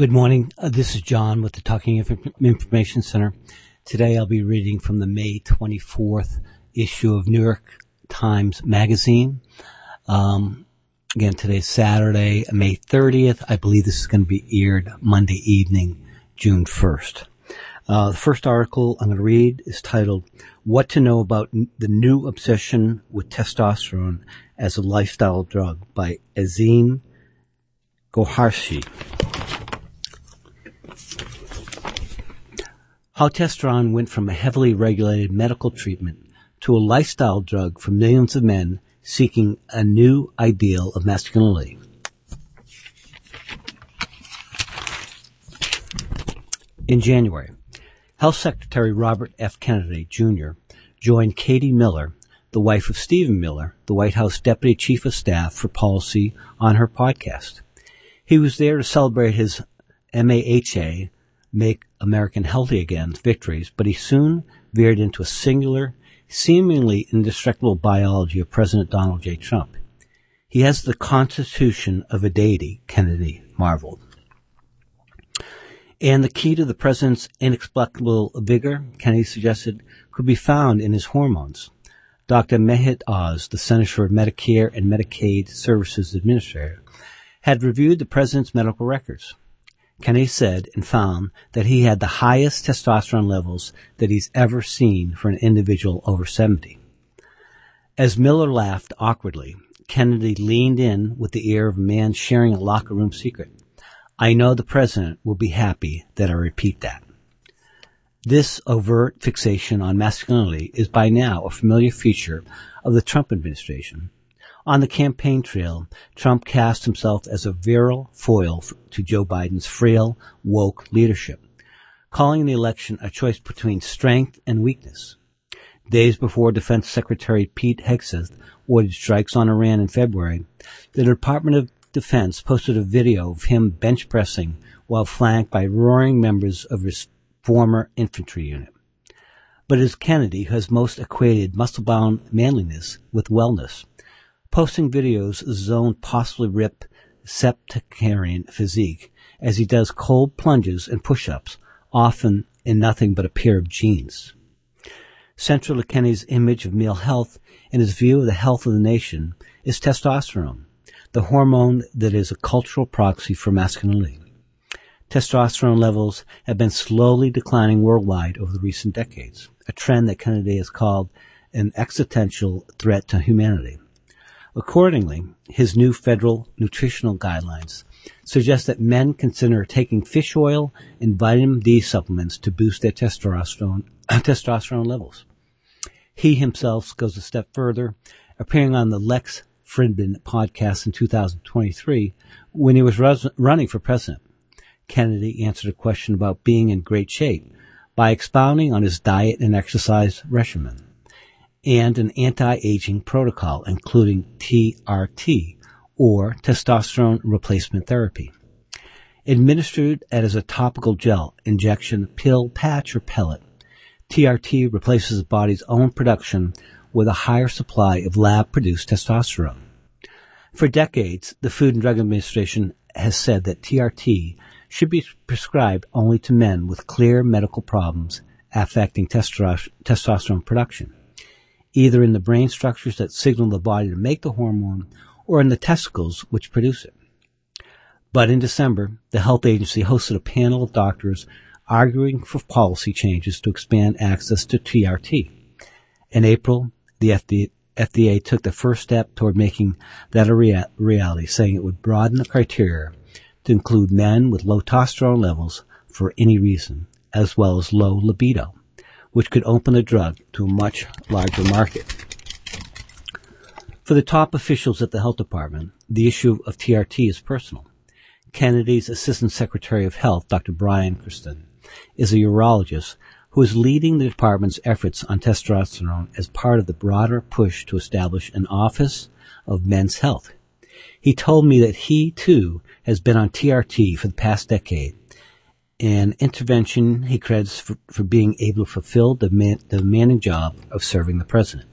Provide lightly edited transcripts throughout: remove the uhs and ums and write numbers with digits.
Good morning. This is John with the Talking Information Center. Today I'll be reading from the May 24th issue of New York Times Magazine. Again, today's Saturday, May 30th. I believe this is going to be aired Monday evening, June 1st. The first article I'm going to read is titled, What to Know About the New Obsession with Testosterone as a Lifestyle Drug by Azim Goharshi. How testosterone went from a heavily regulated medical treatment to a lifestyle drug for millions of men seeking a new ideal of masculinity. In January, Health Secretary Robert F. Kennedy, Jr. joined Katie Miller, the wife of Stephen Miller, the White House Deputy Chief of Staff for Policy, on her podcast. He was there to celebrate his MAHA, Make America Healthy Again, victories, but he soon veered into a singular, seemingly indestructible biology of President Donald J. Trump. He has the constitution of a deity, Kennedy marveled. And the key to the president's inexplicable vigor, Kennedy suggested, could be found in his hormones. Dr. Mehmet Oz, the Centers for Medicare and Medicaid Services Administrator, had reviewed the president's medical records. Kennedy said and found that he had the highest testosterone levels that he's ever seen for an individual over 70. As Miller laughed awkwardly, Kennedy leaned in with the air of a man sharing a locker room secret. I know the president will be happy that I repeat that. This overt fixation on masculinity is by now a familiar feature of the Trump administration. On the campaign trail, Trump cast himself as a virile foil to Joe Biden's frail, woke leadership, calling the election a choice between strength and weakness. Days before Defense Secretary Pete Hegseth ordered strikes on Iran in February, the Department of Defense posted a video of him bench pressing while flanked by roaring members of his former infantry unit. But it is Kennedy who has most equated muscle-bound manliness with wellness, posting videos of his own possibly ripped septuagenarian physique as he does cold plunges and push-ups, often in nothing but a pair of jeans. Central to Kennedy's image of male health and his view of the health of the nation is testosterone, the hormone that is a cultural proxy for masculinity. Testosterone levels have been slowly declining worldwide over the recent decades, a trend that Kennedy has called an existential threat to humanity. Accordingly, his new federal nutritional guidelines suggest that men consider taking fish oil and vitamin D supplements to boost their testosterone levels. He himself goes a step further, appearing on the Lex Fridman podcast in 2023 when he was running for president. Kennedy answered a question about being in great shape by expounding on his diet and exercise regimen and an anti-aging protocol, including TRT, or testosterone replacement therapy. Administered as a topical gel, injection, pill, patch, or pellet, TRT replaces the body's own production with a higher supply of lab-produced testosterone. For decades, the Food and Drug Administration has said that TRT should be prescribed only to men with clear medical problems affecting testosterone production, either in the brain structures that signal the body to make the hormone or in the testicles which produce it. But in December, the health agency hosted a panel of doctors arguing for policy changes to expand access to TRT. In April, the FDA took the first step toward making that a reality, saying it would broaden the criteria to include men with low testosterone levels for any reason, as well as low libido, which could open the drug to a much larger market. For the top officials at the health department, the issue of TRT is personal. Kennedy's Assistant Secretary of Health, Dr. Brian Christen, is a urologist who is leading the department's efforts on testosterone as part of the broader push to establish an Office of Men's Health. He told me that he, too, has been on TRT for the past decade, an intervention he credits for being able to fulfill the demanding job of serving the president.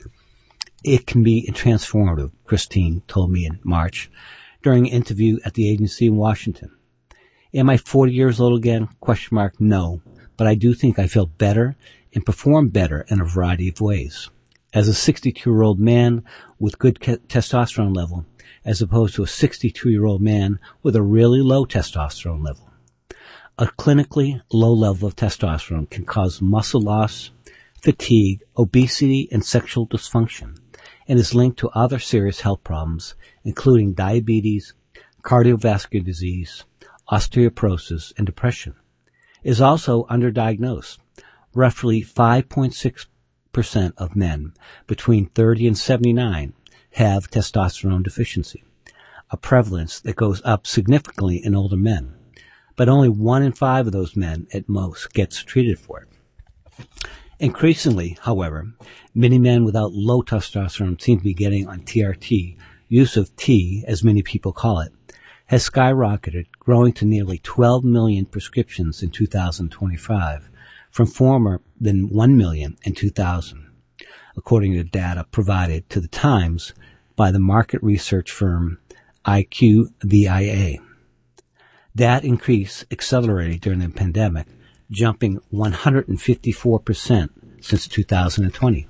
It can be transformative, Christine told me in March during an interview at the agency in Washington. Am I 40 years old again? No, but I do think I feel better and perform better in a variety of ways. As a 62-year-old man with good testosterone level, as opposed to a 62-year-old man with a really low testosterone level. A clinically low level of testosterone can cause muscle loss, fatigue, obesity, and sexual dysfunction, and is linked to other serious health problems, including diabetes, cardiovascular disease, osteoporosis, and depression. It is also underdiagnosed. Roughly 5.6% of men between 30 and 79 have testosterone deficiency, a prevalence that goes up significantly in older men, but only 1 in 5 of those men at most gets treated for it. Increasingly, however, many men without low testosterone seem to be getting on TRT. Use of T, as many people call it, has skyrocketed, growing to nearly 12 million prescriptions in 2025, from former than 1 million in 2000, according to data provided to the Times by the market research firm IQVIA. That increase accelerated during the pandemic, jumping 154% since 2020.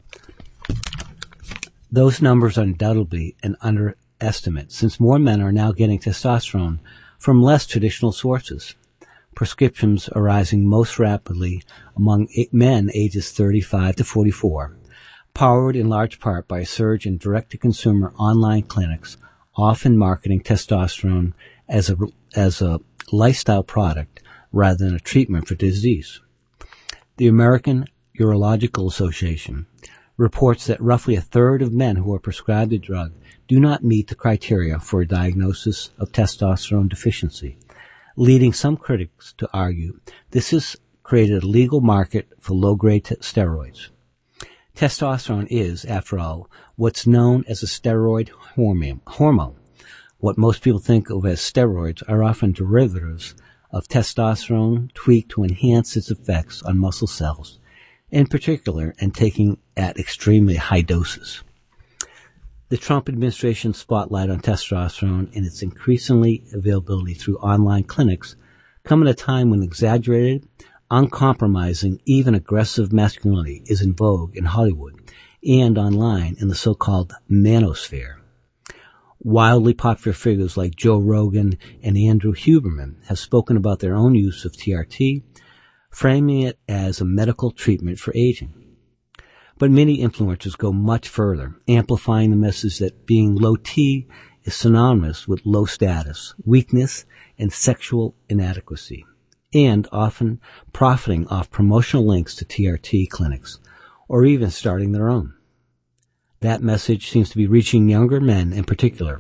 Those numbers are undoubtedly an underestimate, since more men are now getting testosterone from less traditional sources. Prescriptions are rising most rapidly among men ages 35 to 44, powered in large part by a surge in direct-to-consumer online clinics, often marketing testosterone as a lifestyle product rather than a treatment for disease. The American Urological Association reports that roughly a third of men who are prescribed the drug do not meet the criteria for a diagnosis of testosterone deficiency, leading some critics to argue this has created a legal market for low-grade steroids. Testosterone is, after all, what's known as a steroid hormone. What most people think of as steroids are often derivatives of testosterone tweaked to enhance its effects on muscle cells, in particular, and taking at extremely high doses. The Trump administration's spotlight on testosterone and its increasingly availability through online clinics come at a time when exaggerated, uncompromising, even aggressive masculinity is in vogue in Hollywood and online in the so-called manosphere. Wildly popular figures like Joe Rogan and Andrew Huberman have spoken about their own use of TRT, framing it as a medical treatment for aging. But many influencers go much further, amplifying the message that being low T is synonymous with low status, weakness, and sexual inadequacy, and often profiting off promotional links to TRT clinics, or even starting their own. That message seems to be reaching younger men in particular.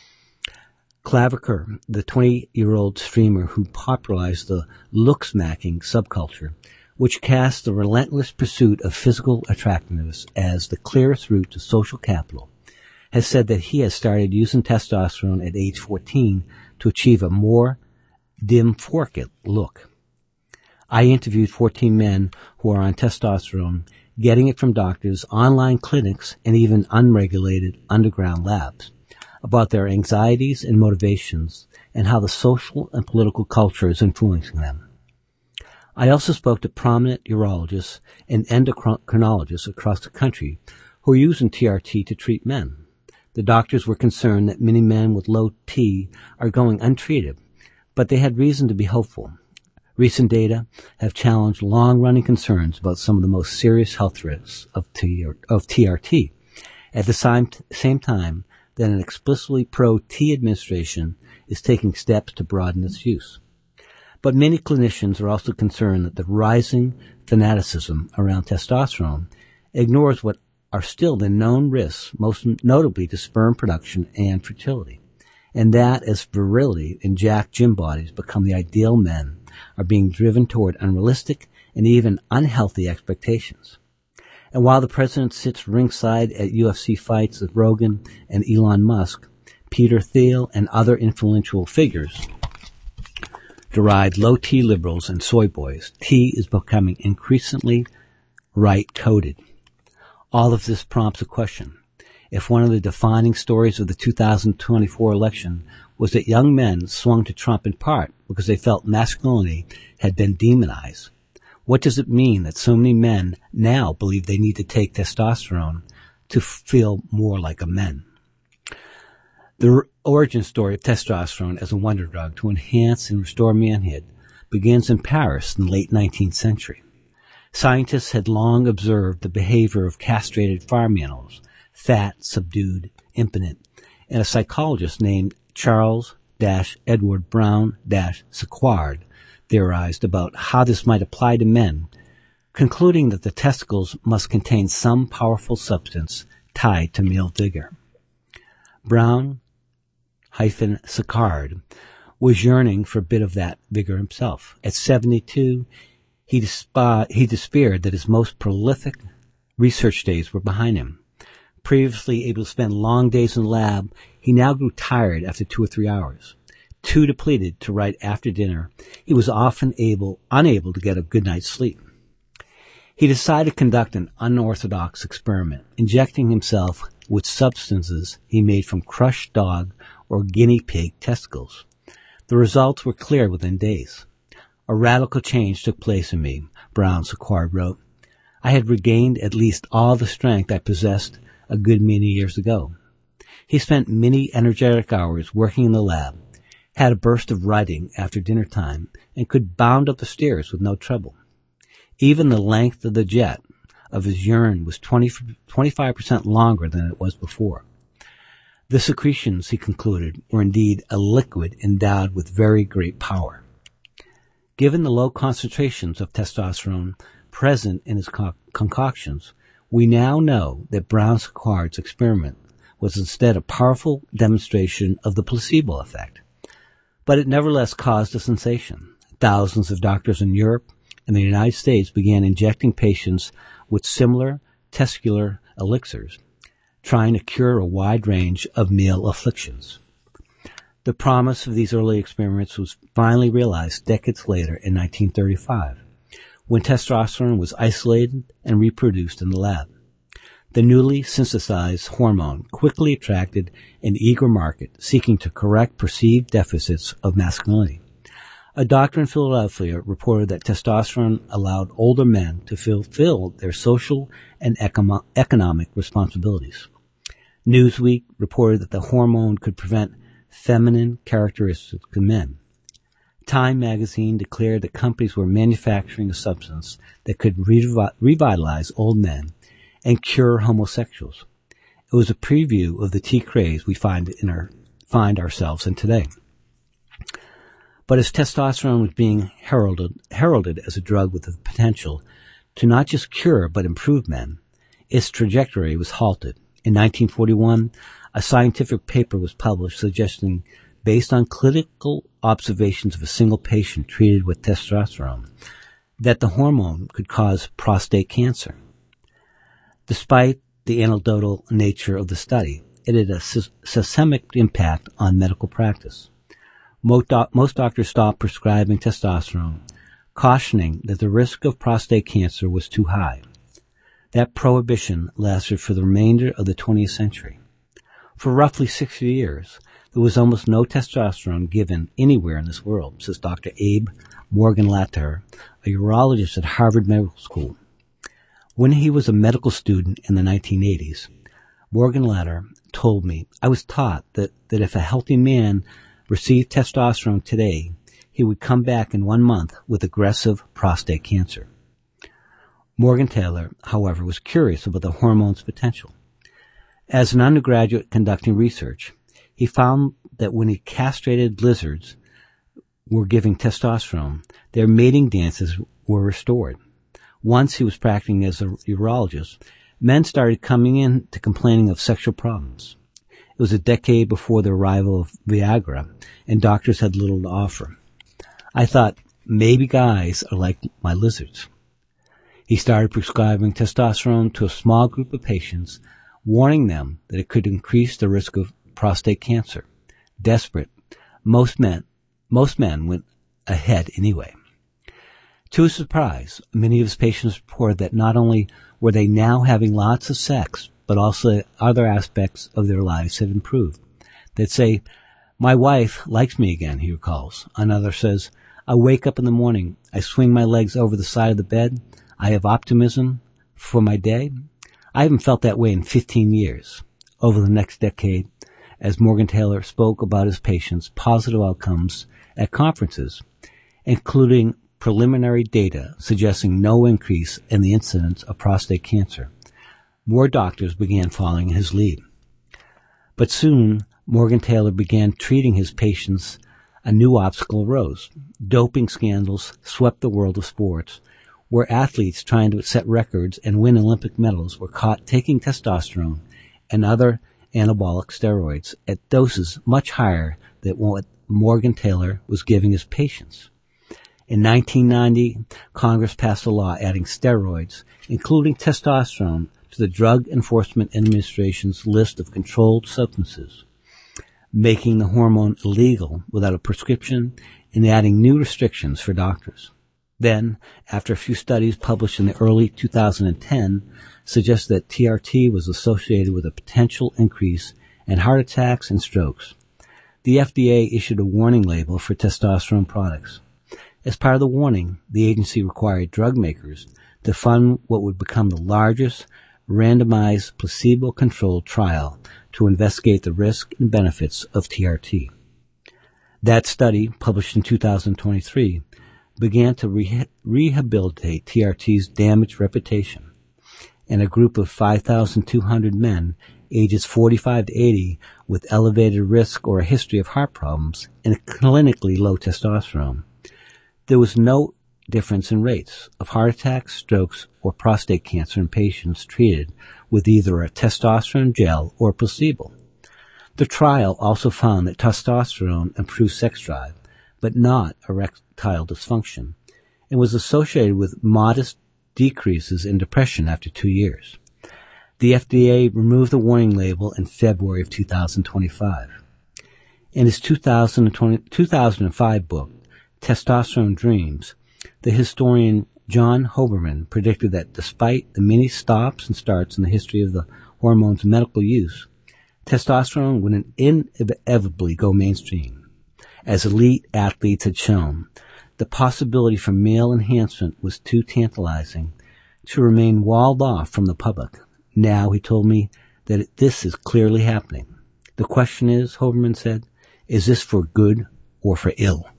Claviker, the 20-year-old streamer who popularized the look-smacking subculture, which casts the relentless pursuit of physical attractiveness as the clearest route to social capital, has said that he has started using testosterone at age 14 to achieve a more dim-forked look. I interviewed 14 men who are on testosterone, getting it from doctors, online clinics, and even unregulated underground labs, about their anxieties and motivations and how the social and political culture is influencing them. I also spoke to prominent urologists and endocrinologists across the country who are using TRT to treat men. The doctors were concerned that many men with low T are going untreated, but they had reason to be hopeful. Recent data have challenged long-running concerns about some of the most serious health risks of TRT. At the same time that an explicitly pro-T administration is taking steps to broaden its use. But many clinicians are also concerned that the rising fanaticism around testosterone ignores what are still the known risks, most notably to sperm production and fertility, and that as virility and jacked gym bodies become the ideal men, are being driven toward unrealistic and even unhealthy expectations. And while the president sits ringside at UFC fights with Rogan and Elon Musk, Peter Thiel and other influential figures deride low T liberals and soy boys, T is becoming increasingly right-coded. All of this prompts a question. if one of the defining stories of the 2024 election was that young men swung to Trump in part because they felt masculinity had been demonized, what does it mean that so many men now believe they need to take testosterone to feel more like a man? The origin story of testosterone as a wonder drug to enhance and restore manhood begins in Paris in the late 19th century. Scientists had long observed the behavior of castrated farm animals, fat, subdued, impotent, and a psychologist named Charles-Edward Brown-Sequard theorized about how this might apply to men, concluding that the testicles must contain some powerful substance tied to male vigor. Brown-Sequard was yearning for a bit of that vigor himself. At 72, he despaired that his most prolific research days were behind him. Previously able to spend long days in the lab, he now grew tired after 2 or 3 hours. Too depleted to write after dinner, he was often unable to get a good night's sleep. He decided to conduct an unorthodox experiment, injecting himself with substances he made from crushed dog or guinea pig testicles. The results were clear within days. A radical change took place in me, Brown-Sequard wrote. I had regained at least all the strength I possessed a good many years ago. He spent many energetic hours working in the lab, had a burst of writing after dinner time, and could bound up the stairs with no trouble. Even the length of the jet of his urine was 25% longer than it was before. The secretions, he concluded, were indeed a liquid endowed with very great power. Given the low concentrations of testosterone present in his concoctions, we now know that Brown-Sequard's experiment was instead a powerful demonstration of the placebo effect. But it nevertheless caused a sensation. Thousands of doctors in Europe and the United States began injecting patients with similar testicular elixirs, trying to cure a wide range of male afflictions. The promise of these early experiments was finally realized decades later in 1935, when testosterone was isolated and reproduced in the lab. The newly synthesized hormone quickly attracted an eager market seeking to correct perceived deficits of masculinity. A doctor in Philadelphia reported that testosterone allowed older men to fulfill their social and economic responsibilities. Newsweek reported that the hormone could prevent feminine characteristics in men. Time magazine declared that companies were manufacturing a substance that could revitalize old men and cure homosexuals. It was a preview of the tea craze we find ourselves in today. But as testosterone was being heralded as a drug with the potential to not just cure but improve men, its trajectory was halted. In 1941, a scientific paper was published suggesting, based on clinical observations of a single patient treated with testosterone, that the hormone could cause prostate cancer. Despite the anecdotal nature of the study, it had a systemic impact on medical practice. Most doctors stopped prescribing testosterone, cautioning that the risk of prostate cancer was too high. That prohibition lasted for the remainder of the 20th century. For roughly 60 years, there was almost no testosterone given anywhere in this world, says Dr. Abe Morgenlatter, a urologist at Harvard Medical School. When he was a medical student in the 1980s, Morgenlatter told me, I was taught that if a healthy man received testosterone today, he would come back in 1 month with aggressive prostate cancer. Morgentaler, however, was curious about the hormone's potential. As an undergraduate conducting research, he found that when he castrated lizards were giving testosterone, their mating dances were restored. Once he was practicing as a urologist, men started coming in to complaining of sexual problems. It was a decade before the arrival of Viagra, and doctors had little to offer. I thought, maybe guys are like my lizards. He started prescribing testosterone to a small group of patients, warning them that it could increase the risk of prostate cancer. Desperate, most men went ahead anyway. To his surprise, many of his patients reported that not only were they now having lots of sex, but also other aspects of their lives have improved. They'd say, "My wife likes me again," he recalls. Another says, "I wake up in the morning, I swing my legs over the side of the bed, I have optimism for my day. I haven't felt that way in 15 years. Over the next decade, as Morgentaler spoke about his patients' positive outcomes at conferences, including preliminary data suggesting no increase in the incidence of prostate cancer, more doctors began following his lead. But soon, Morgentaler began treating his patients. A new obstacle arose. Doping scandals swept the world of sports, where athletes trying to set records and win Olympic medals were caught taking testosterone and other anabolic steroids at doses much higher than what Morgentaler was giving his patients. In 1990, Congress passed a law adding steroids, including testosterone, to the Drug Enforcement Administration's list of controlled substances, making the hormone illegal without a prescription and adding new restrictions for doctors. Then, after a few studies published in the early 2010 suggested that TRT was associated with a potential increase in heart attacks and strokes, the FDA issued a warning label for testosterone products. As part of the warning, the agency required drug makers to fund what would become the largest randomized placebo-controlled trial to investigate the risks and benefits of TRT. That study, published in 2023, began to rehabilitate TRT's damaged reputation, and a group of 5,200 men ages 45 to 80 with elevated risk or a history of heart problems and clinically low testosterone. There was no difference in rates of heart attacks, strokes, or prostate cancer in patients treated with either a testosterone gel or placebo. The trial also found that testosterone improved sex drive, but not erectile dysfunction, and was associated with modest decreases in depression after 2 years. The FDA removed the warning label in February of 2025. In his 2005 book, Testosterone Dreams, the historian John Hoberman predicted that despite the many stops and starts in the history of the hormone's medical use, testosterone would inevitably go mainstream. As elite athletes had shown, the possibility for male enhancement was too tantalizing to remain walled off from the public. Now, he told me that this is clearly happening. The question is, Hoberman said, is this for good or for ill?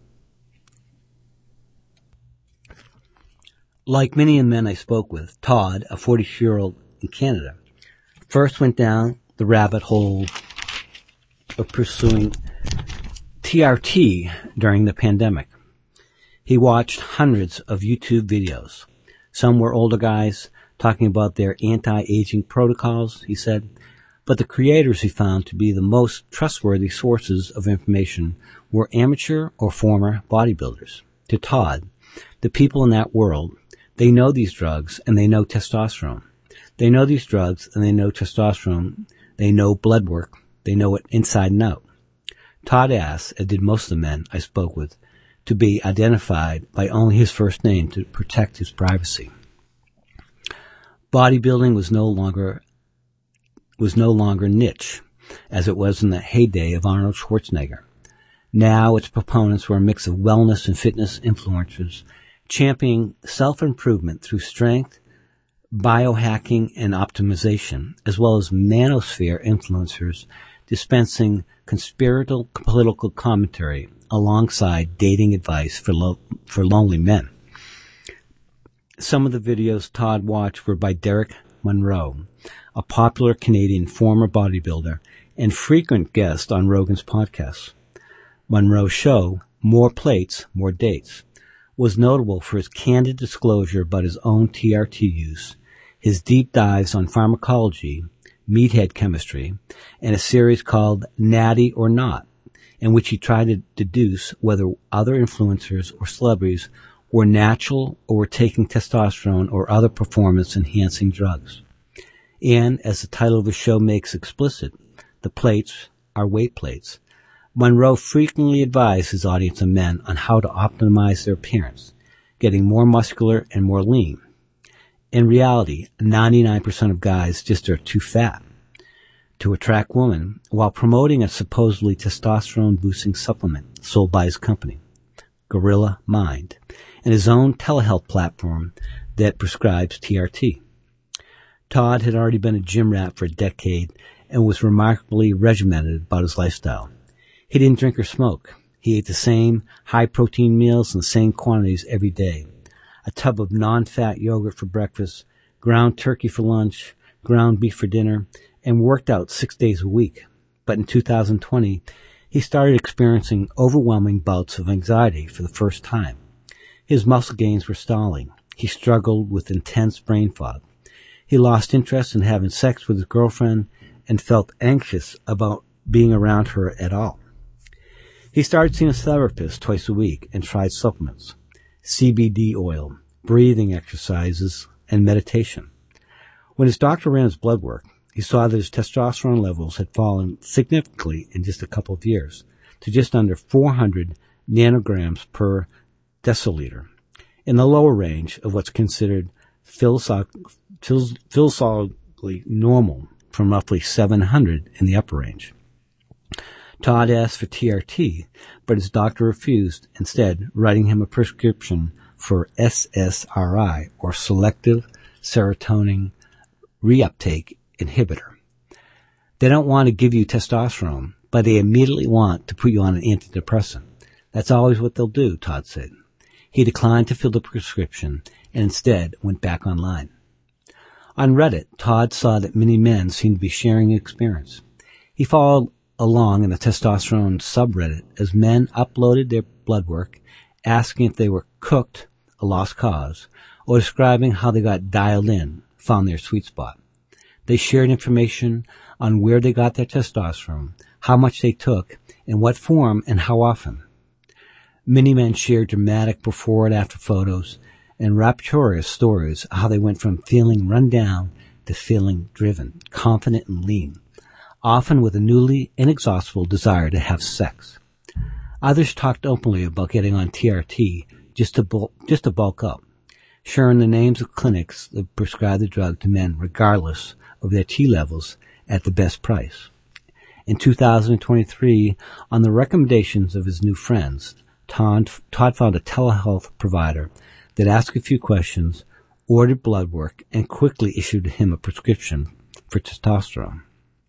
Like many men I spoke with, Todd, a 42-year-old in Canada, first went down the rabbit hole of pursuing TRT during the pandemic. He watched hundreds of YouTube videos. Some were older guys talking about their anti-aging protocols, he said, but the creators he found to be the most trustworthy sources of information were amateur or former bodybuilders. To Todd, the people in that world, they know these drugs and they know testosterone. They know these drugs and they know testosterone. They know blood work. They know it inside and out. Todd asked, as did most of the men I spoke with, to be identified by only his first name to protect his privacy. Bodybuilding was no longer niche, as it was in the heyday of Arnold Schwarzenegger. Now its proponents were a mix of wellness and fitness influencers, championing self-improvement through strength, biohacking, and optimization, as well as manosphere influencers dispensing conspiratorial political commentary alongside dating advice for lonely men. Some of the videos Todd watched were by Derek Monroe, a popular Canadian former bodybuilder and frequent guest on Rogan's podcast. Monroe's show, More Plates, More Dates, was notable for his candid disclosure about his own TRT use, his deep dives on pharmacology, meathead chemistry, and a series called Natty or Not, in which he tried to deduce whether other influencers or celebrities were natural or were taking testosterone or other performance-enhancing drugs. And, as the title of his show makes explicit, the plates are weight plates. Monroe frequently advised his audience of men on how to optimize their appearance, getting more muscular and more lean. In reality, 99% of guys just are too fat. to attract women while promoting a supposedly testosterone-boosting supplement sold by his company, Gorilla Mind, and his own telehealth platform that prescribes TRT. Todd had already been a gym rat for a decade and was remarkably regimented about his lifestyle. He didn't drink or smoke. He ate the same high-protein meals in the same quantities every day. A tub of non-fat yogurt for breakfast, ground turkey for lunch, ground beef for dinner, and worked out 6 days a week. But in 2020, he started experiencing overwhelming bouts of anxiety for the first time. His muscle gains were stalling. He struggled with intense brain fog. He lost interest in having sex with his girlfriend and felt anxious about being around her at all. He started seeing a therapist twice a week and tried supplements, CBD oil, breathing exercises, and meditation. When his doctor ran his blood work, he saw that his testosterone levels had fallen significantly in just a couple of years to just under 400 nanograms per deciliter, in the lower range of what's considered philosophically normal, from roughly 700 in the upper range. Todd asked for TRT, but his doctor refused, instead writing him a prescription for SSRI, or selective serotonin reuptake inhibitor. They don't want to give you testosterone, but they immediately want to put you on an antidepressant. That's always what they'll do, Todd said. He declined to fill the prescription and instead went back online. On Reddit, Todd saw that many men seemed to be sharing experience. He followed along in the testosterone subreddit as men uploaded their blood work, asking if they were cooked, a lost cause, or describing how they got dialed in, found their sweet spot. They shared information on where they got their testosterone, how much they took, in what form, and how often. Many men shared dramatic before and after photos and rapturous stories of how they went from feeling run down to feeling driven, confident, and lean, often with a newly inexhaustible desire to have sex. Others talked openly about getting on TRT just to bulk up, sharing the names of clinics that prescribe the drug to men regardless of their T levels at the best price. In 2023, on the recommendations of his new friends, Todd found a telehealth provider that asked a few questions, ordered blood work, and quickly issued him a prescription for testosterone.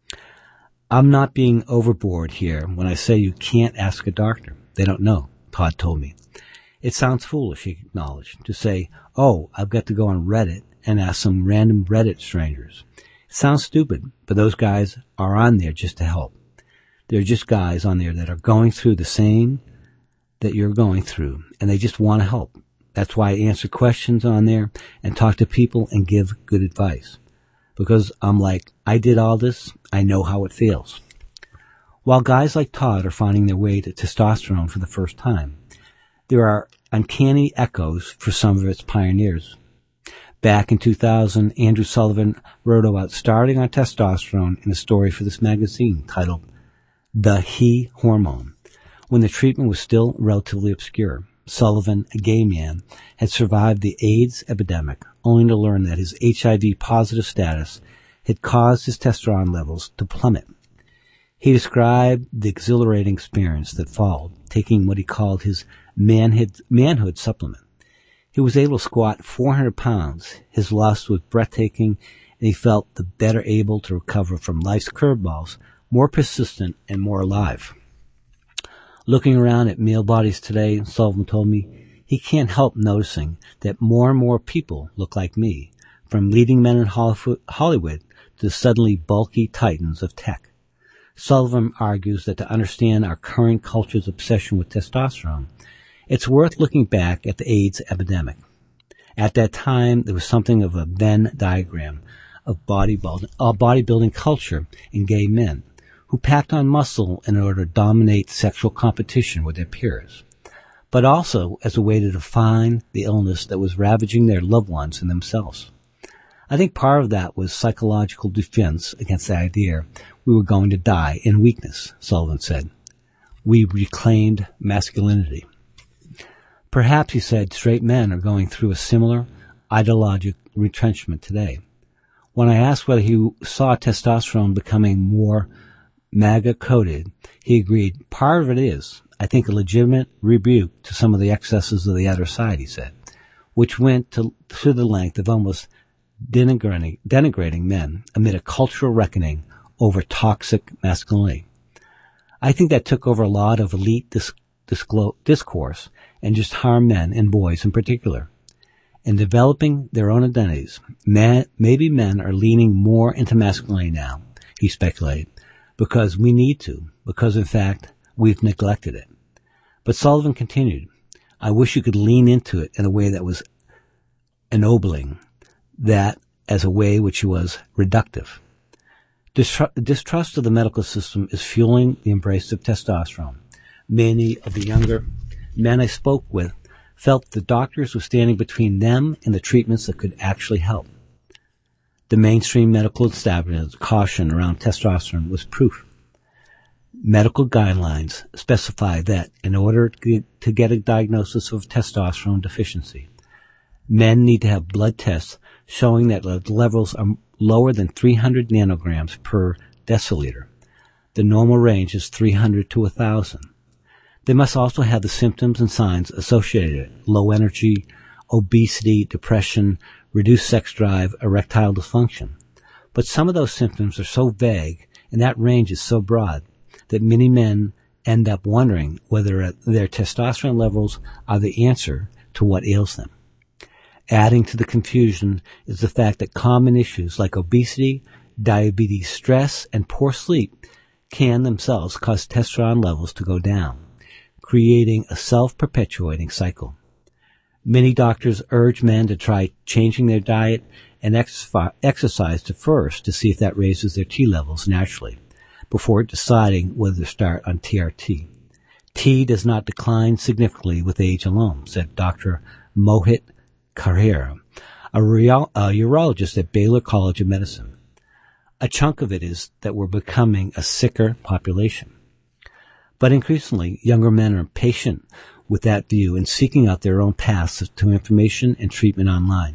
I'm not being overboard here when I say you can't ask a doctor. They don't know, Todd told me. It sounds foolish, he acknowledged, to say, oh, I've got to go on Reddit and ask some random Reddit strangers. It sounds stupid, but those guys are on there just to help. They're just guys on there that are going through the same that you're going through, and they just want to help. That's why I answer questions on there and talk to people and give good advice. Because I'm like, I did all this, I know how it feels. While guys like Todd are finding their way to testosterone for the first time, there are uncanny echoes for some of its pioneers. Back in 2000, Andrew Sullivan wrote about starting on testosterone in a story for this magazine titled The He Hormone, when the treatment was still relatively obscure. Sullivan, a gay man, had survived the AIDS epidemic, only to learn that his HIV-positive status had caused his testosterone levels to plummet. He described the exhilarating experience that followed, taking what he called his manhood supplement. He was able to squat 400 pounds. His lust was breathtaking, and he felt the better able to recover from life's curveballs, more persistent and more alive. Looking around at male bodies today, Sullivan told me, he can't help noticing that more and more people look like me, from leading men in Hollywood to the suddenly bulky titans of tech. Sullivan argues that to understand our current culture's obsession with testosterone, it's worth looking back at the AIDS epidemic. At that time, there was something of a Venn diagram of bodybuilding culture in gay men who packed on muscle in order to dominate sexual competition with their peers, but also as a way to define the illness that was ravaging their loved ones and themselves. I think part of that was psychological defense against the idea we were going to die in weakness, Sullivan said. We reclaimed masculinity. Perhaps, he said, straight men are going through a similar ideological retrenchment today. When I asked whether he saw testosterone becoming more MAGA-coded, he agreed, "Part of it is, I think, a legitimate rebuke to some of the excesses of the other side," he said, which went to the length of almost denigrating men amid a cultural reckoning over toxic masculinity. I think that took over a lot of elite discourse and just harmed men and boys in particular. In developing their own identities, maybe men are leaning more into masculinity now, he speculated, because we need to, because in fact we've neglected it. But Sullivan continued, "I wish you could lean into it in a way that was ennobling, that as a way which was reductive." Distrust of the medical system is fueling the embrace of testosterone. Many of the younger men I spoke with felt the doctors were standing between them and the treatments that could actually help. The mainstream medical establishment's caution around testosterone was proof. Medical guidelines specify that in order to get a diagnosis of testosterone deficiency, men need to have blood tests showing that the levels are lower than 300 nanograms per deciliter. The normal range is 300 to 1,000. They must also have the symptoms and signs associated: low energy, obesity, depression, reduced sex drive, erectile dysfunction. But some of those symptoms are so vague and that range is so broad that many men end up wondering whether their testosterone levels are the answer to what ails them. Adding to the confusion is the fact that common issues like obesity, diabetes, stress, and poor sleep can themselves cause testosterone levels to go down, creating a self-perpetuating cycle. Many doctors urge men to try changing their diet and exercise first to see if that raises their T levels naturally, before deciding whether to start on TRT. T does not decline significantly with age alone, said Dr. Mohit Khera, a urologist at Baylor College of Medicine. A chunk of it is that we're becoming a sicker population. But increasingly, younger men are impatient with that view and seeking out their own paths to information and treatment online.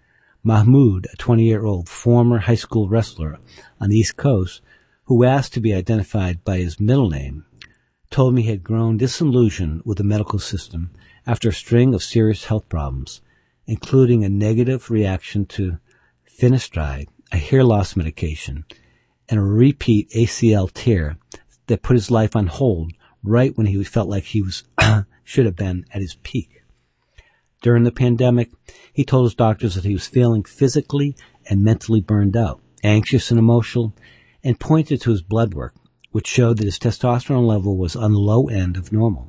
Mahmoud, a 20-year-old former high school wrestler on the East Coast, who asked to be identified by his middle name, told me he had grown disillusioned with the medical system after a string of serious health problems, including a negative reaction to finasteride, a hair loss medication, and a repeat ACL tear that put his life on hold right when he felt like he was should have been at his peak. During the pandemic, he told his doctors that he was feeling physically and mentally burned out, anxious and emotional, and pointed to his blood work, which showed that his testosterone level was on the low end of normal.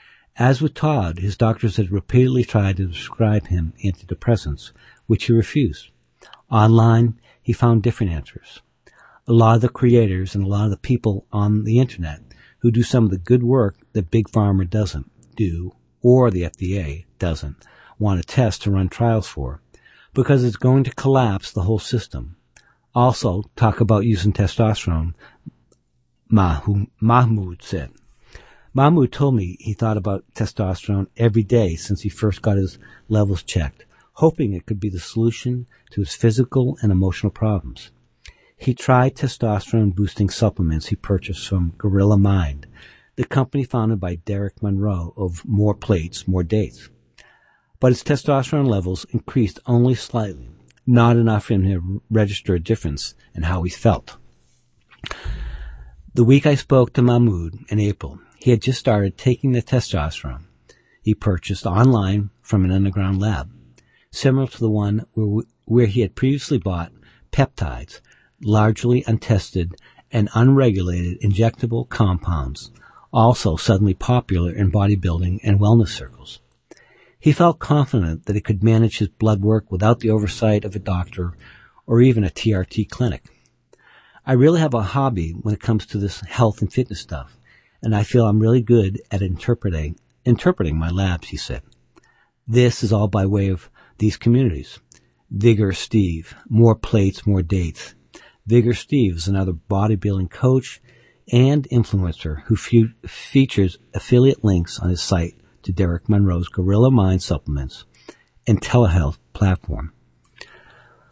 As with Todd, his doctors had repeatedly tried to prescribe him antidepressants, which he refused. Online, he found different answers. A lot of the creators and a lot of the people on the internet who do some of the good work that Big Pharma doesn't do, or the FDA doesn't want to test to run trials for, because it's going to collapse the whole system. Also, talk about using testosterone, Mahmoud said. Mahmoud told me he thought about testosterone every day since he first got his levels checked, hoping it could be the solution to his physical and emotional problems. He tried testosterone-boosting supplements he purchased from Gorilla Mind, the company founded by Derek Monroe of More Plates, More Dates. But his testosterone levels increased only slightly, not enough for him to register a difference in how he felt. The week I spoke to Mahmoud in April, he had just started taking the testosterone he purchased online from an underground lab, similar to the one where he had previously bought peptides, largely untested and unregulated injectable compounds, also suddenly popular in bodybuilding and wellness circles. He felt confident that he could manage his blood work without the oversight of a doctor or even a TRT clinic. I really have a hobby when it comes to this health and fitness stuff, and I feel I'm really good at interpreting my labs, he said. This is all by way of these communities. Vigor Steve, More Plates, More Dates. Vigor Steve is another bodybuilding coach and influencer who features affiliate links on his site to Derek Monroe's Gorilla Mind supplements and telehealth platform.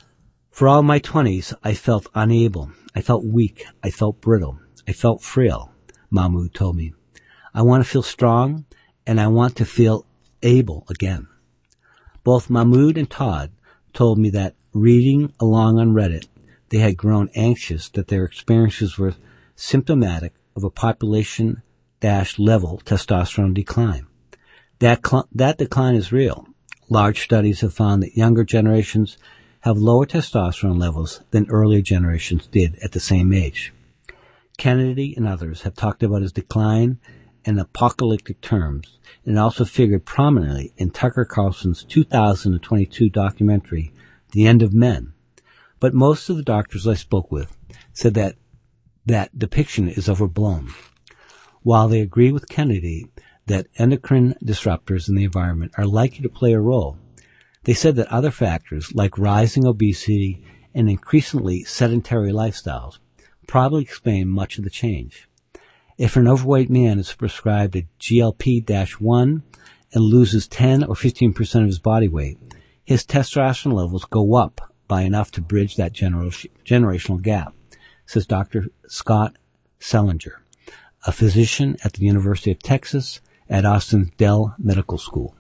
For all my 20s, I felt unable. I felt weak. I felt brittle. I felt frail, Mahmoud told me. I want to feel strong, and I want to feel able again. Both Mahmoud and Todd told me that reading along on Reddit, they had grown anxious that their experiences were symptomatic of a population-level testosterone decline. That decline is real. Large studies have found that younger generations have lower testosterone levels than earlier generations did at the same age. Kennedy and others have talked about his decline in apocalyptic terms, and also figured prominently in Tucker Carlson's 2022 documentary, The End of Men. But most of the doctors I spoke with said that depiction is overblown. While they agree with Kennedy that endocrine disruptors in the environment are likely to play a role, they said that other factors like rising obesity and increasingly sedentary lifestyles probably explain much of the change. If an overweight man is prescribed a GLP-1 and loses 10 or 15% of his body weight, his testosterone levels go up by enough to bridge that generational gap, says Dr. Scott Selinger, a physician at the University of Texas at Austin's Dell Medical School.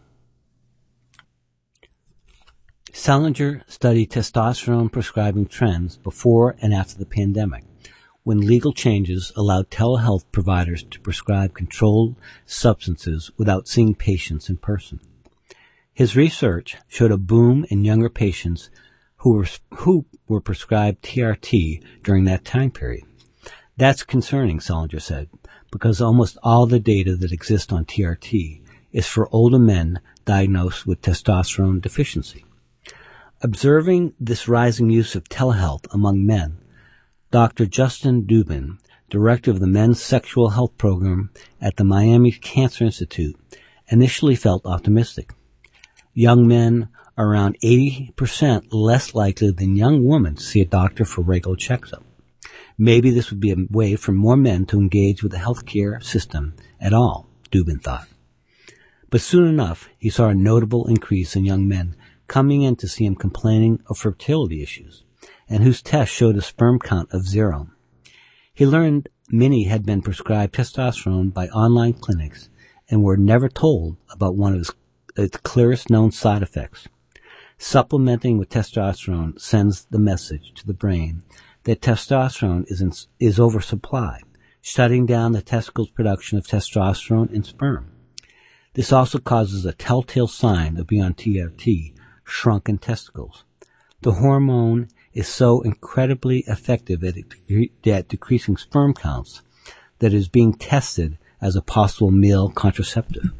Selinger studied testosterone prescribing trends before and after the pandemic, when legal changes allowed telehealth providers to prescribe controlled substances without seeing patients in person. His research showed a boom in younger patients who were prescribed TRT during that time period. That's concerning, Selinger said, because almost all the data that exists on TRT is for older men diagnosed with testosterone deficiency. Observing this rising use of telehealth among men, Dr. Justin Dubin, director of the Men's Sexual Health Program at the Miami Cancer Institute, initially felt optimistic. Young men are around 80% less likely than young women to see a doctor for regular checkup. Maybe this would be a way for more men to engage with the healthcare system at all, Dubin thought. But soon enough, he saw a notable increase in young men coming in to see him complaining of fertility issues, and whose tests showed a sperm count of 0. He learned many had been prescribed testosterone by online clinics and were never told about one of its clearest known side effects. Supplementing with testosterone sends the message to the brain that testosterone is oversupplied, shutting down the testicles' production of testosterone in sperm. This also causes a telltale sign of being on TRT, shrunken testicles. The hormone is so incredibly effective at decreasing sperm counts that it is being tested as a possible male contraceptive.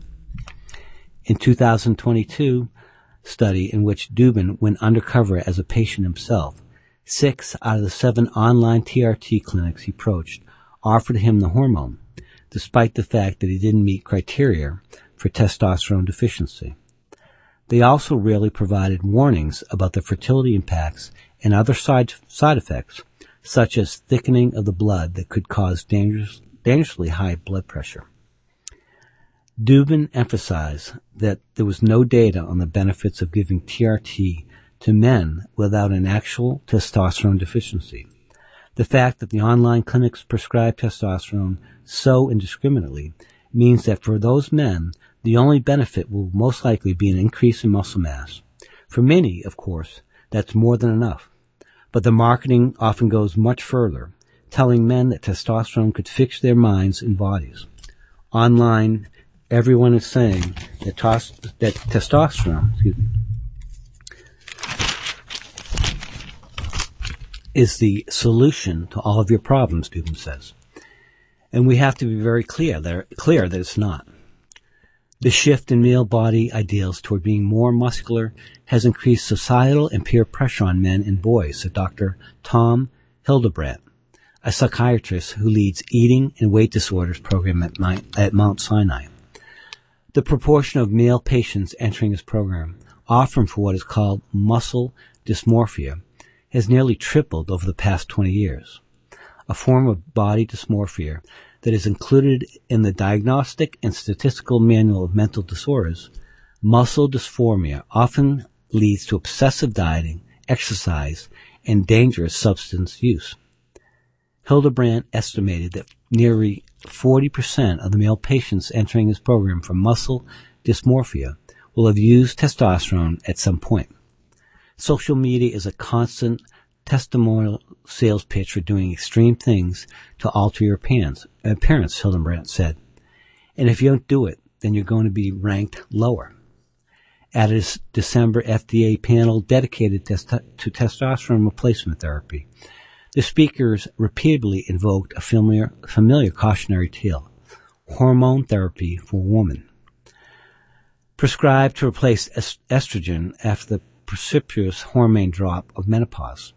In 2022 study in which Dubin went undercover as a patient himself, 6 out of the 7 online TRT clinics he approached offered him the hormone, despite the fact that he didn't meet criteria for testosterone deficiency. They also rarely provided warnings about the fertility impacts and other side effects, such as thickening of the blood that could cause dangerously high blood pressure. Dubin emphasized that there was no data on the benefits of giving TRT to men without an actual testosterone deficiency. The fact that the online clinics prescribe testosterone so indiscriminately means that for those men, the only benefit will most likely be an increase in muscle mass. For many, of course, that's more than enough. But the marketing often goes much further, telling men that testosterone could fix their minds and bodies. Online, everyone is saying that testosterone is the solution to all of your problems, Dubin says. And we have to be very clear that it's not. The shift in male body ideals toward being more muscular has increased societal and peer pressure on men and boys, said Dr. Tom Hildebrandt, a psychiatrist who leads eating and weight disorders program at Mount Sinai. The proportion of male patients entering his program, often for what is called muscle dysmorphia, has nearly tripled over the past 20 years. A form of body dysmorphia that is included in the Diagnostic and Statistical Manual of Mental Disorders, muscle dysphoria often leads to obsessive dieting, exercise, and dangerous substance use. Hildebrandt estimated that nearly 40% of the male patients entering his program for muscle dysmorphia will have used testosterone at some point. Social media is a constant testimonial sales pitch for doing extreme things to alter your appearance, Hildebrandt said. And if you don't do it, then you're going to be ranked lower. At his December FDA panel dedicated to testosterone replacement therapy, the speakers repeatedly invoked a familiar cautionary tale: hormone therapy for women. Prescribed to replace estrogen after the precipitous hormone drop of menopause,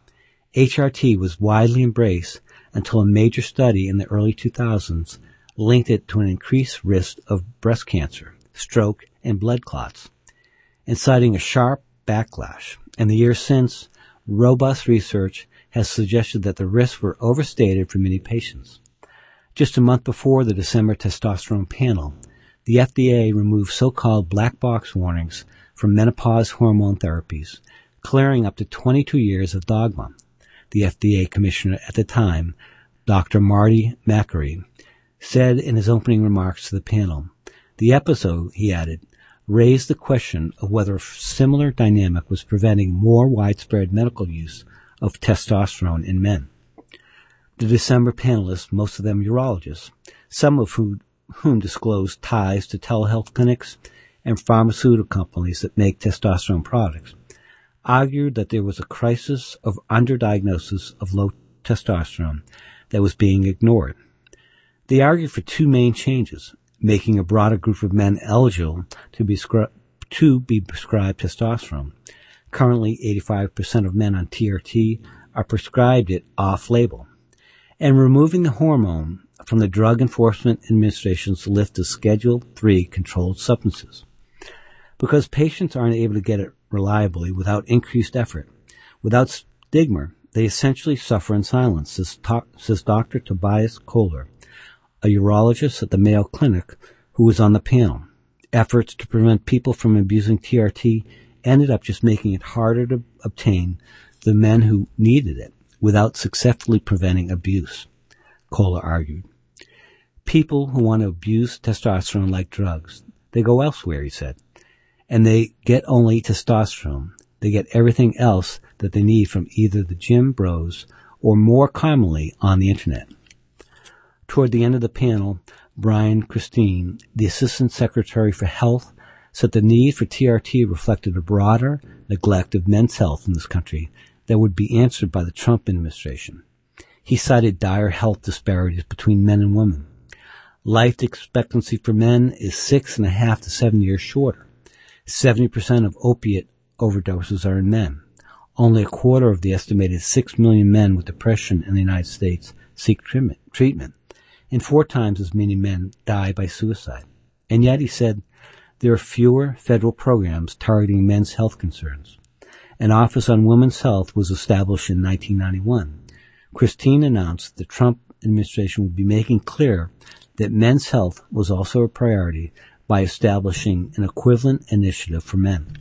HRT was widely embraced until a major study in the early 2000s linked it to an increased risk of breast cancer, stroke, and blood clots, inciting a sharp backlash. In the years since, robust research has suggested that the risks were overstated for many patients. Just a month before the December testosterone panel, the FDA removed so-called black box warnings for menopause hormone therapies, clearing up to 22 years of dogma. The FDA commissioner at the time, Dr. Marty Makary, said in his opening remarks to the panel, "The episode," he added, "raised the question of whether a similar dynamic was preventing more widespread medical use of testosterone in men." The December panelists, most of them urologists, some of whom disclosed ties to telehealth clinics and pharmaceutical companies that make testosterone products, argued that there was a crisis of underdiagnosis of low testosterone that was being ignored. They argued for two main changes: making a broader group of men eligible to be prescribed testosterone. Currently, 85% of men on TRT are prescribed it off-label, and removing the hormone from the Drug Enforcement Administration's list of Schedule III controlled substances. Because patients aren't able to get it reliably without increased effort, without stigma, they essentially suffer in silence, says Dr. Tobias Kohler, a urologist at the Mayo Clinic who was on the panel. Efforts to prevent people from abusing TRT ended up just making it harder to obtain the men who needed it without successfully preventing abuse, Kohler argued. People who want to abuse testosterone like drugs, they go elsewhere, he said, and they get only testosterone. They get everything else that they need from either the gym bros or more commonly on the internet. Toward the end of the panel, Brian Christine, the Assistant Secretary for Health, said the need for TRT reflected a broader neglect of men's health in this country that would be answered by the Trump administration. He cited dire health disparities between men and women. Life expectancy for men is 6.5 to 7 years shorter. 70% of opiate overdoses are in men. Only a quarter of the estimated 6 million men with depression in the United States seek treatment, and 4 times as many men die by suicide. And yet, he said, there are fewer federal programs targeting men's health concerns. An Office on Women's Health was established in 1991. Christine announced the Trump administration would be making clear that men's health was also a priority by establishing an equivalent initiative for men.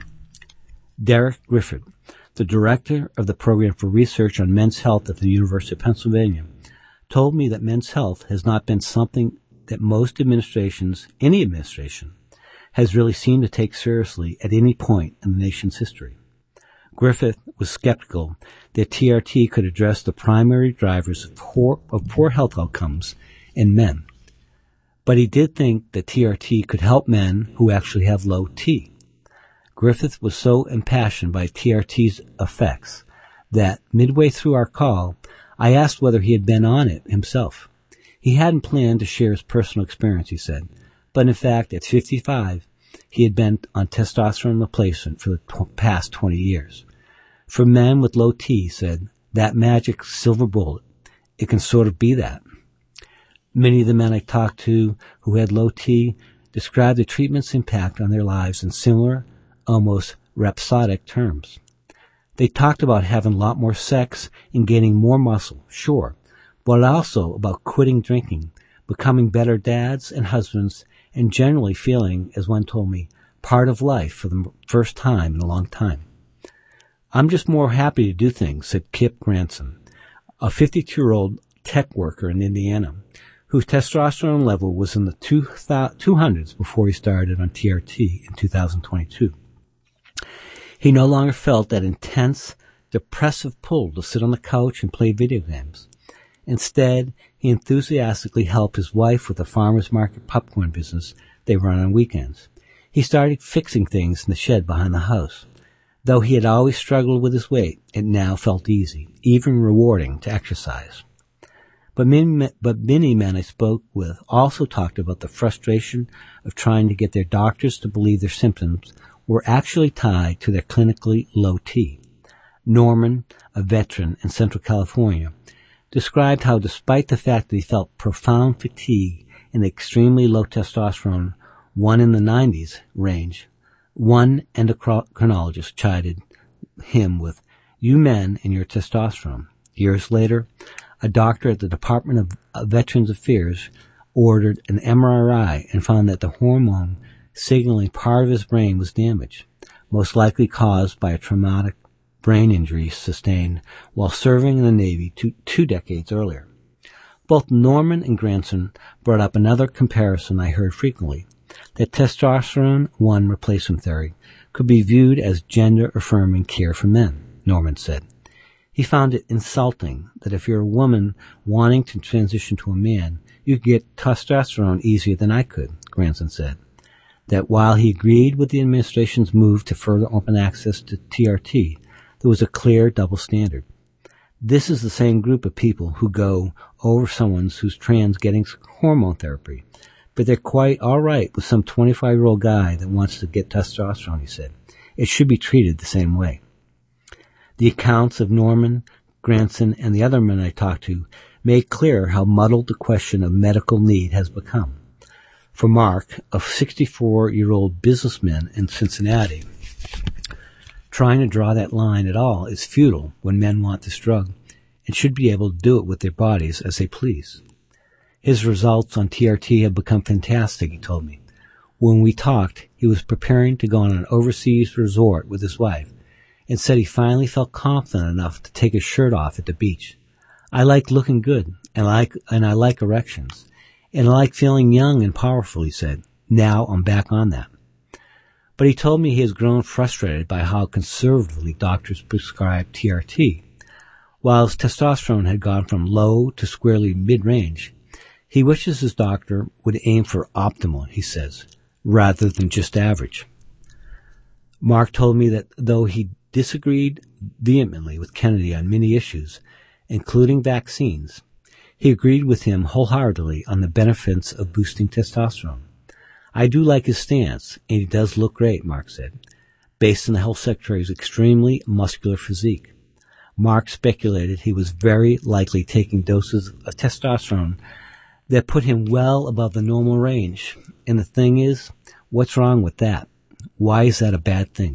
Derek Griffith, the director of the Program for Research on Men's Health at the University of Pennsylvania, told me that men's health has not been something that most administrations, any administration, has really seemed to take seriously at any point in the nation's history. Griffith was skeptical that TRT could address the primary drivers of poor health outcomes in men. But he did think that TRT could help men who actually have low T. Griffith was so impassioned by TRT's effects that midway through our call, I asked whether he had been on it himself. He hadn't planned to share his personal experience, he said, but in fact, at 55, he had been on testosterone replacement for the past 20 years. For men with low T, he said, that magic silver bullet, it can sort of be that. Many of the men I talked to who had low T described the treatment's impact on their lives in similar, almost rhapsodic terms. They talked about having a lot more sex and gaining more muscle, sure, but also about quitting drinking, becoming better dads and husbands, and generally feeling, as one told me, part of life for the first time in a long time. I'm just more happy to do things, said Kip Granson, a 52-year-old tech worker in Indiana, whose testosterone level was in the 200s before he started on TRT in 2022. He no longer felt that intense, depressive pull to sit on the couch and play video games. Instead, he enthusiastically helped his wife with a farmer's market popcorn business they run on weekends. He started fixing things in the shed behind the house. Though he had always struggled with his weight, it now felt easy, even rewarding to exercise. But many men I spoke with also talked about the frustration of trying to get their doctors to believe their symptoms were actually tied to their clinically low T. Norman, a veteran in Central California, described how despite the fact that he felt profound fatigue and extremely low testosterone, one in the 90s range, one endocrinologist chided him with, "You men and your testosterone." Years later, a doctor at the Department of Veterans Affairs ordered an MRI and found that the hormone signaling part of his brain was damaged, most likely caused by a traumatic brain injury sustained while serving in the Navy two decades earlier. Both Norman and Granson brought up another comparison I heard frequently, that testosterone 1 replacement therapy could be viewed as gender-affirming care for men, Norman said. He found it insulting that if you're a woman wanting to transition to a man, you could get testosterone easier than I could, Granson said. That while he agreed with the administration's move to further open access to TRT, there was a clear double standard. This is the same group of people who go over someone who's trans getting hormone therapy, but they're quite all right with some 25-year-old guy that wants to get testosterone, he said. It should be treated the same way. The accounts of Norman, Granson, and the other men I talked to made clear how muddled the question of medical need has become. For Mark, a 64-year-old businessman in Cincinnati, trying to draw that line at all is futile when men want this drug and should be able to do it with their bodies as they please. His results on TRT have become fantastic, he told me. When we talked, he was preparing to go on an overseas resort with his wife and said he finally felt confident enough to take his shirt off at the beach. I like looking good, and I like erections, and I like feeling young and powerful, he said. Now I'm back on that. But he told me he has grown frustrated by how conservatively doctors prescribe TRT. While his testosterone had gone from low to squarely mid-range, he wishes his doctor would aim for optimal, he says, rather than just average. Mark told me that though he disagreed vehemently with Kennedy on many issues, including vaccines, he agreed with him wholeheartedly on the benefits of boosting testosterone. I do like his stance, and he does look great, Mark said, based on the health secretary's extremely muscular physique. Mark speculated he was very likely taking doses of testosterone that put him well above the normal range. And the thing is, what's wrong with that? Why is that a bad thing?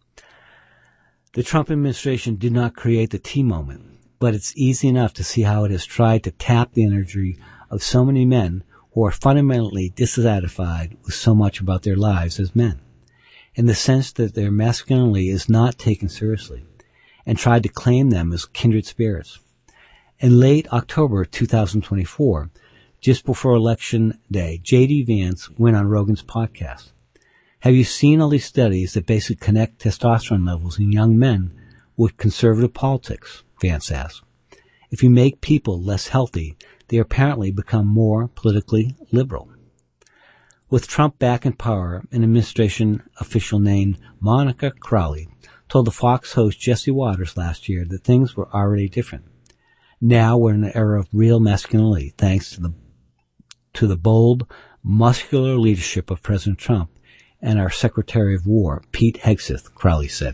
The Trump administration did not create the T moment, but it's easy enough to see how it has tried to tap the energy of so many men who are fundamentally dissatisfied with so much about their lives as men, in the sense that their masculinity is not taken seriously, and tried to claim them as kindred spirits. In late October 2024, just before Election Day, J.D. Vance went on Rogan's podcast. Have you seen all these studies that basically connect testosterone levels in young men with conservative politics? Vance asked. If you make people less healthy, they apparently become more politically liberal. With Trump back in power, an administration official named Monica Crowley told the Fox host Jesse Waters last year that things were already different. Now we're in an era of real masculinity, thanks to the bold, muscular leadership of President Trump and our Secretary of War, Pete Hegseth, Crowley said.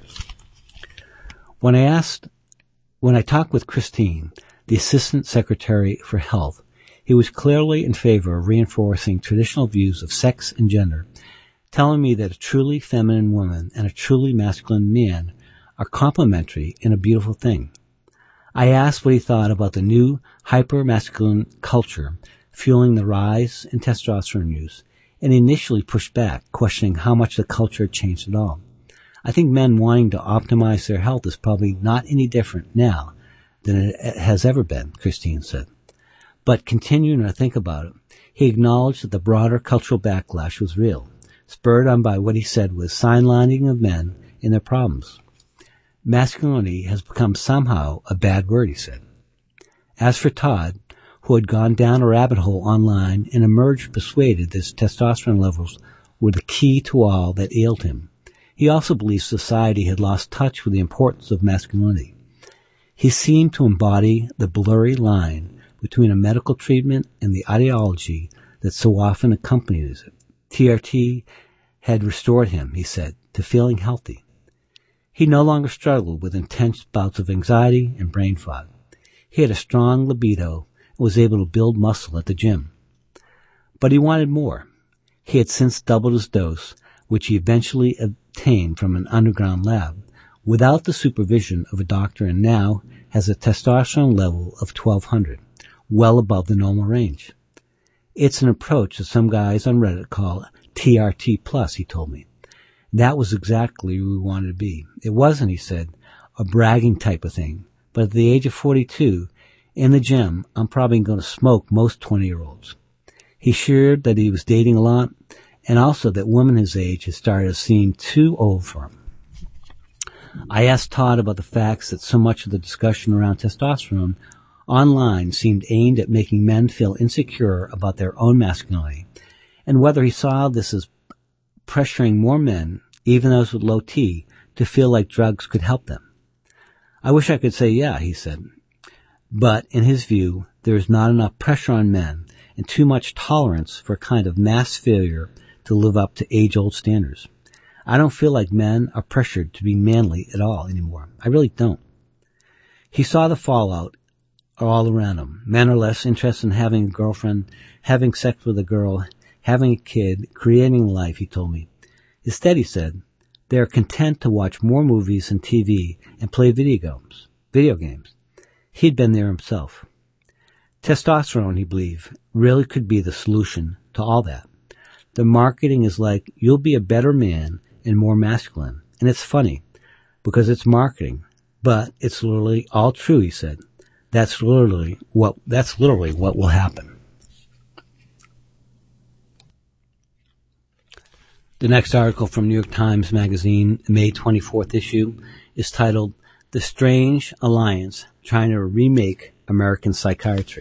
When I talked with Christine, the Assistant Secretary for Health, he was clearly in favor of reinforcing traditional views of sex and gender, telling me that a truly feminine woman and a truly masculine man are complementary and a beautiful thing. I asked what he thought about the new hyper-masculine culture fueling the rise in testosterone use, and he initially pushed back, questioning how much the culture had changed at all. I think men wanting to optimize their health is probably not any different now than it has ever been, Christine said. But continuing to think about it, he acknowledged that the broader cultural backlash was real, spurred on by what he said was sidelining of men and their problems. Masculinity has become somehow a bad word, he said. As for Todd, who had gone down a rabbit hole online and emerged persuaded that his testosterone levels were the key to all that ailed him, he also believed society had lost touch with the importance of masculinity. He seemed to embody the blurry line between a medical treatment and the ideology that so often accompanies it. TRT had restored him, he said, to feeling healthy. He no longer struggled with intense bouts of anxiety and brain fog. He had a strong libido and was able to build muscle at the gym. But he wanted more. He had since doubled his dose, which he eventually obtained from an underground lab, without the supervision of a doctor, and now has a testosterone level of 1200, well above the normal range. It's an approach that some guys on Reddit call TRT plus, he told me. That was exactly who we wanted to be. It wasn't, he said, a bragging type of thing, but at the age of 42, in the gym, I'm probably going to smoke most 20-year-olds. He shared that he was dating a lot, and also that women his age had started to seem too old for him. I asked Todd about the facts that so much of the discussion around testosterone online seemed aimed at making men feel insecure about their own masculinity, and whether he saw this as pressuring more men, even those with low T, to feel like drugs could help them. I wish I could say yeah, he said. But in his view, there is not enough pressure on men and too much tolerance for a kind of mass failure to live up to age-old standards. I don't feel like men are pressured to be manly at all anymore. I really don't. He saw the fallout all around him. Men are less interested in having a girlfriend, having sex with a girl, having a kid, creating a life, he told me. Instead, he said, they are content to watch more movies and TV and play video games. He'd been there himself. Testosterone, he believed, really could be the solution to all that. The marketing is like, you'll be a better man and more masculine. And it's funny, because it's marketing, but it's literally all true, he said. That's literally what will happen. The next article from New York Times Magazine, May 24th issue, is titled, The Strange Alliance Trying to Remake American Psychiatry.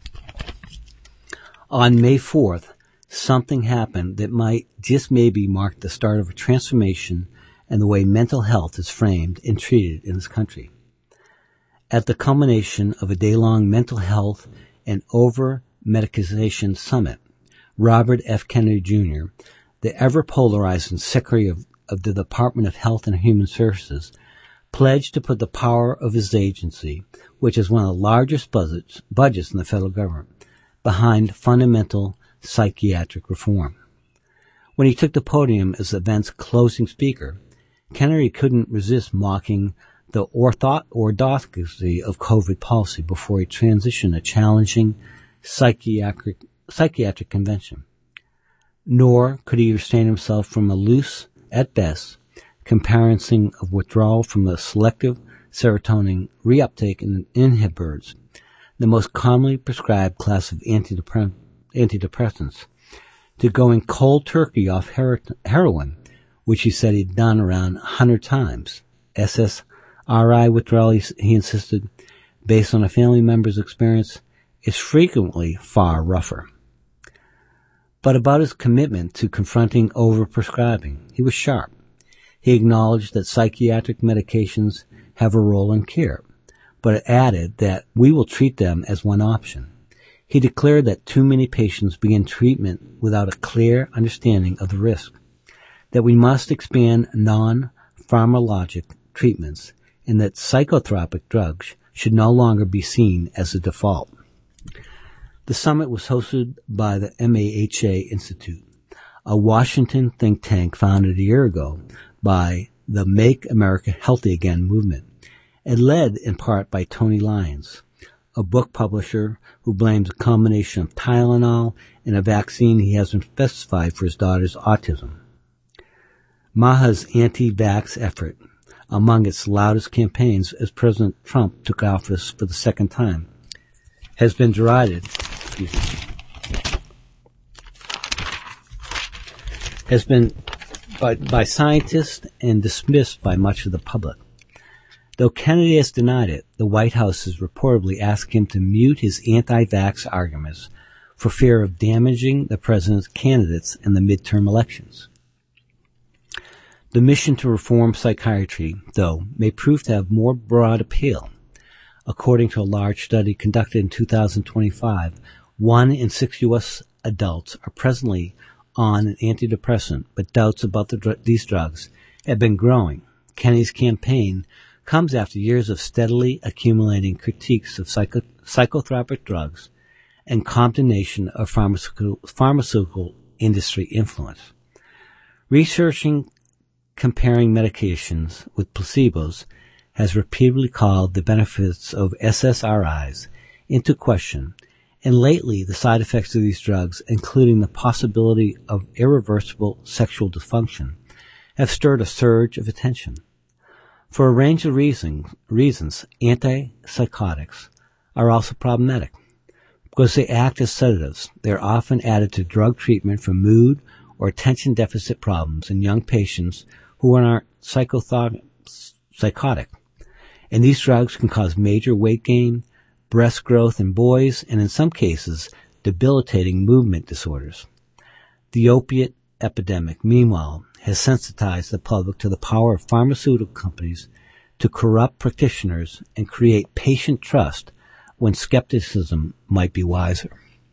On May 4th, something happened that might just maybe mark the start of a transformation in the way mental health is framed and treated in this country. At the culmination of a day-long mental health and over-medicalization summit, Robert F. Kennedy Jr., the ever-polarizing Secretary of the Department of Health and Human Services, pledged to put the power of his agency, which is one of the largest budgets in the federal government, behind fundamental psychiatric reform. When he took the podium as the event's closing speaker, Kennedy couldn't resist mocking the orthodoxy of COVID policy before he transitioned a challenging psychiatric convention. Nor could he restrain himself from a loose, at best, comparison of withdrawal from the selective serotonin reuptake inhibitors, the most commonly prescribed class of antidepressants, to going cold turkey off heroin, which he said he'd done around 100 times. SSRI withdrawal, he insisted, based on a family member's experience, is frequently far rougher. But about his commitment to confronting overprescribing, he was sharp. He acknowledged that psychiatric medications have a role in care, but added that we will treat them as one option. He declared that too many patients begin treatment without a clear understanding of the risk, that we must expand non-pharmacologic treatments, and that psychotropic drugs should no longer be seen as the default. The summit was hosted by the MAHA Institute, a Washington think tank founded a year ago by the Make America Healthy Again movement, and led in part by Tony Lyons, a book publisher who blames a combination of Tylenol and a vaccine he hasn't specified for his daughter's autism. MAHA's anti-vax effort, among its loudest campaigns as President Trump took office for the second time, has been derided, by scientists and dismissed by much of the public. Though Kennedy has denied it, the White House has reportedly asked him to mute his anti-vax arguments for fear of damaging the president's candidates in the midterm elections. The mission to reform psychiatry, though, may prove to have more broad appeal. According to a large study conducted in 2025, 1 in 6 U.S. adults are presently on an antidepressant, but doubts about these drugs have been growing. Kennedy's campaign comes after years of steadily accumulating critiques of psychotropic drugs and condemnation of pharmaceutical industry influence. Researching comparing medications with placebos has repeatedly called the benefits of SSRIs into question, and lately the side effects of these drugs, including the possibility of irreversible sexual dysfunction, have stirred a surge of attention. For a range of reasons, antipsychotics are also problematic. Because they act as sedatives, they are often added to drug treatment for mood or attention deficit problems in young patients who are psychotic. And these drugs can cause major weight gain, breast growth in boys, and in some cases, debilitating movement disorders. The opiate epidemic, meanwhile, has sensitized the public to the power of pharmaceutical companies to corrupt practitioners and create patient trust when skepticism might be wiser.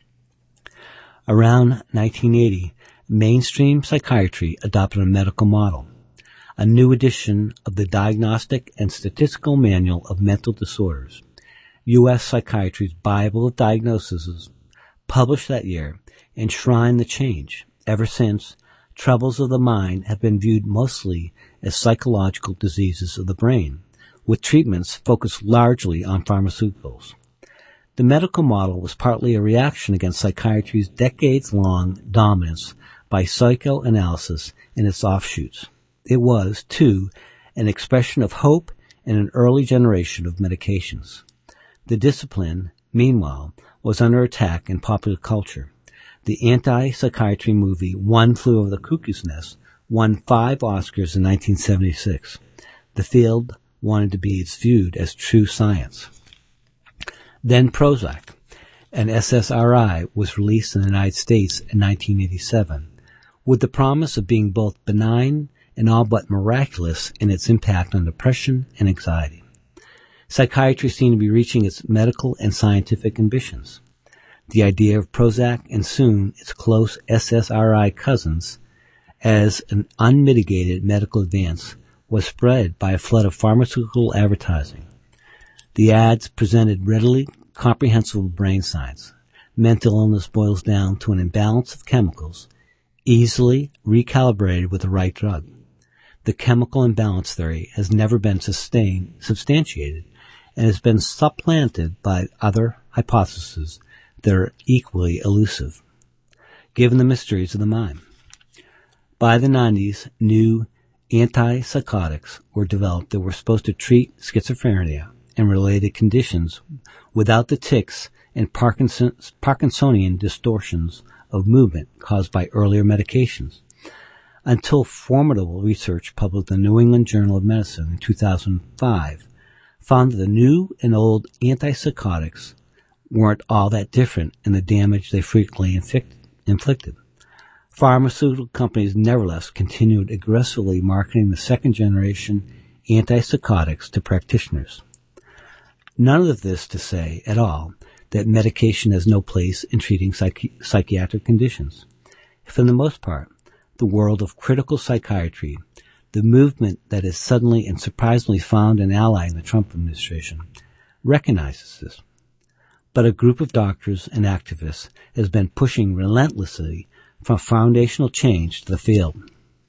Around 1980, mainstream psychiatry adopted a medical model, a new edition of the Diagnostic and Statistical Manual of Mental Disorders, U.S. Psychiatry's Bible of Diagnoses, published that year, enshrined the change. Ever since, troubles of the mind have been viewed mostly as psychological diseases of the brain, with treatments focused largely on pharmaceuticals. The medical model was partly a reaction against psychiatry's decades-long dominance by psychoanalysis and its offshoots. It was, too, an expression of hope and an early generation of medications. The discipline, meanwhile, was under attack in popular culture. The anti-psychiatry movie One Flew Over the Cuckoo's Nest won 5 Oscars in 1976. The field wanted to be viewed as true science. Then Prozac, an SSRI, was released in the United States in 1987, with the promise of being both benign and all but miraculous in its impact on depression and anxiety. Psychiatry seemed to be reaching its medical and scientific ambitions. The idea of Prozac and soon its close SSRI cousins as an unmitigated medical advance was spread by a flood of pharmaceutical advertising. The ads presented readily comprehensible brain science. Mental illness boils down to an imbalance of chemicals, easily recalibrated with the right drug. The chemical imbalance theory has never been substantiated and has been supplanted by other hypotheses that are equally elusive, given the mysteries of the mind. By the 90s, new antipsychotics were developed that were supposed to treat schizophrenia and related conditions without the tics and Parkinsonian distortions of movement caused by earlier medications, until formidable research published in the New England Journal of Medicine in 2005 found that the new and old antipsychotics weren't all that different in the damage they frequently inflicted. Pharmaceutical companies nevertheless continued aggressively marketing the second-generation antipsychotics to practitioners. None of this to say at all that medication has no place in treating psychiatric conditions. For the most part, the world of critical psychiatry, the movement that has suddenly and surprisingly found an ally in the Trump administration, recognizes this. But a group of doctors and activists has been pushing relentlessly for foundational change to the field.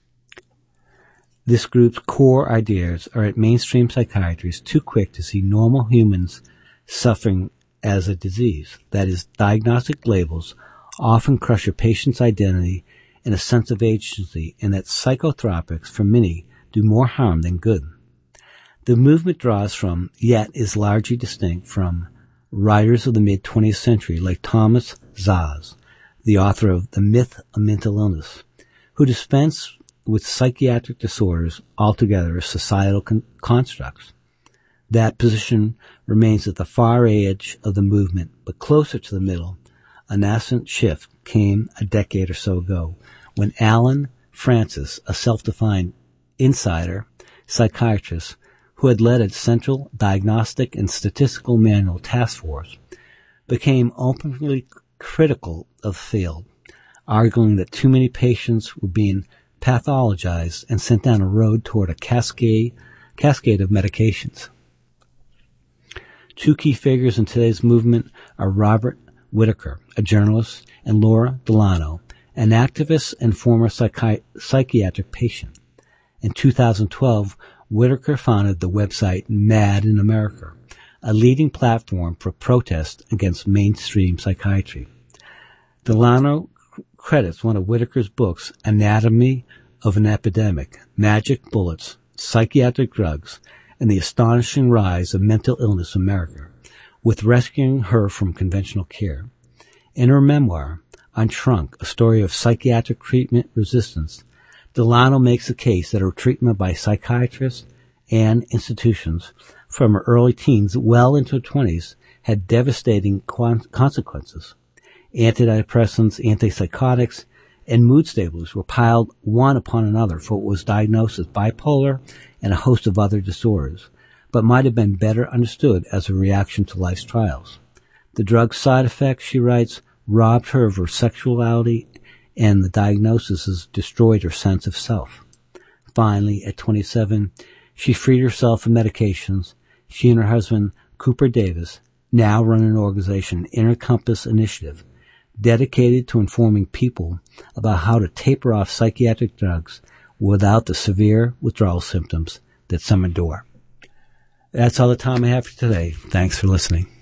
This group's core ideas are that mainstream psychiatry is too quick to see normal humans suffering as a disease. That is, diagnostic labels often crush a patient's identity and a sense of agency, and that psychotropics for many do more harm than good. The movement draws from, yet is largely distinct from, writers of the mid-20th century like Thomas Szasz, the author of The Myth of Mental Illness, who dispense with psychiatric disorders altogether as societal constructs. That position remains at the far edge of the movement, but closer to the middle. A nascent shift came a decade or so ago when Alan Francis, a self-defined insider psychiatrist who had led a central diagnostic and statistical manual task force, became openly critical of the field, arguing that too many patients were being pathologized and sent down a road toward a cascade of medications. Two key figures in today's movement are Robert Whitaker, a journalist, and Laura Delano, an activist and former psychiatric patient. In 2012, Whitaker founded the website Mad in America, a leading platform for protest against mainstream psychiatry. Delano credits one of Whitaker's books, Anatomy of an Epidemic, Magic Bullets, Psychiatric Drugs, and the Astonishing Rise of Mental Illness in America, with rescuing her from conventional care. In her memoir, Unshrunk, A Story of Psychiatric Treatment Resistance, Delano makes the case that her treatment by psychiatrists and institutions from her early teens well into her 20s had devastating consequences. Antidepressants, antipsychotics, and mood stabilizers were piled one upon another for what was diagnosed as bipolar and a host of other disorders, but might have been better understood as a reaction to life's trials. The drug's side effects, she writes, robbed her of her sexuality, and the diagnosis destroyed her sense of self. Finally, at 27, she freed herself from medications. She and her husband, Cooper Davis, now run an organization, Inner Compass Initiative, dedicated to informing people about how to taper off psychiatric drugs without the severe withdrawal symptoms that some endure. That's all the time I have for today. Thanks for listening.